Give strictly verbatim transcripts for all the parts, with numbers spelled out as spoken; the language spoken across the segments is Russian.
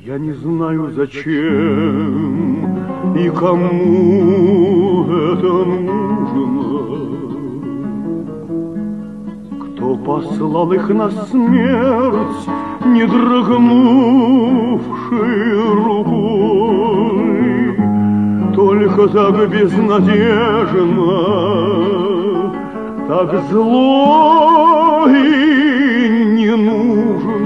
Я не знаю, зачем и кому это нужно. Кто послал их на смерть, не дрогнувшей рукой? Только так безнадежно, так зло и не нужно.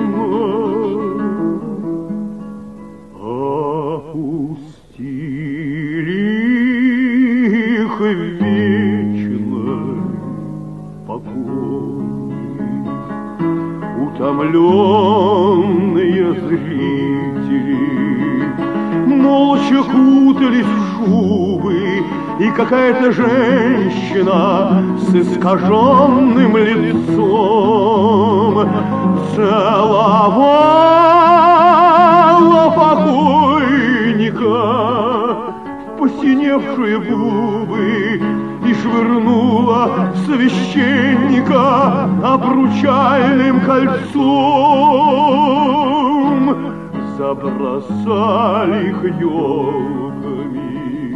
Опустили их в вечный покой. Утомленные зрители молча кутались в шубы, и какая-то женщина с искаженным лицом целовала покойника в посиневшие губы и швырнула священника обручальным кольцом. Забросали их елками,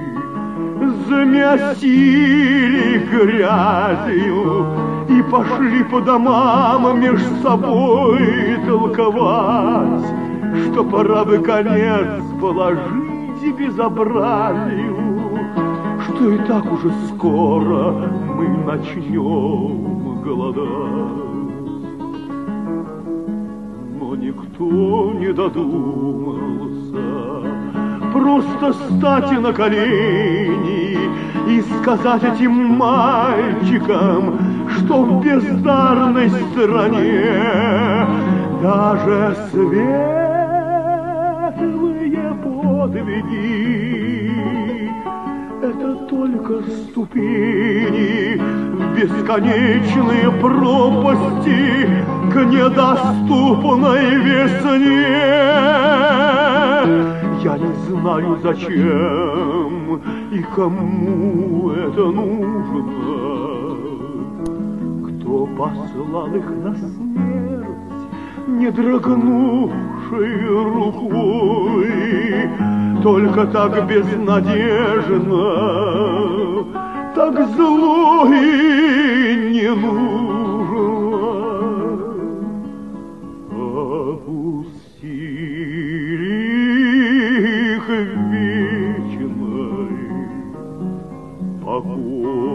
замесили грязью и пошли по домам меж собой толковать, что пора бы конец положить безобразию, что и так уже скоро мы начнем голодать. Но никто не додумался просто стать на колени и сказать этим мальчикам, что в бездарной стране даже светлые подвиги — это только ступени в бесконечные пропасти к недоступной весне. Я не знаю, зачем и кому это нужно. Кто послал их на смерть, не дрогнувшей рукой? Только так безнадежно, так зло и не нужно. Опустили их в вечный покой.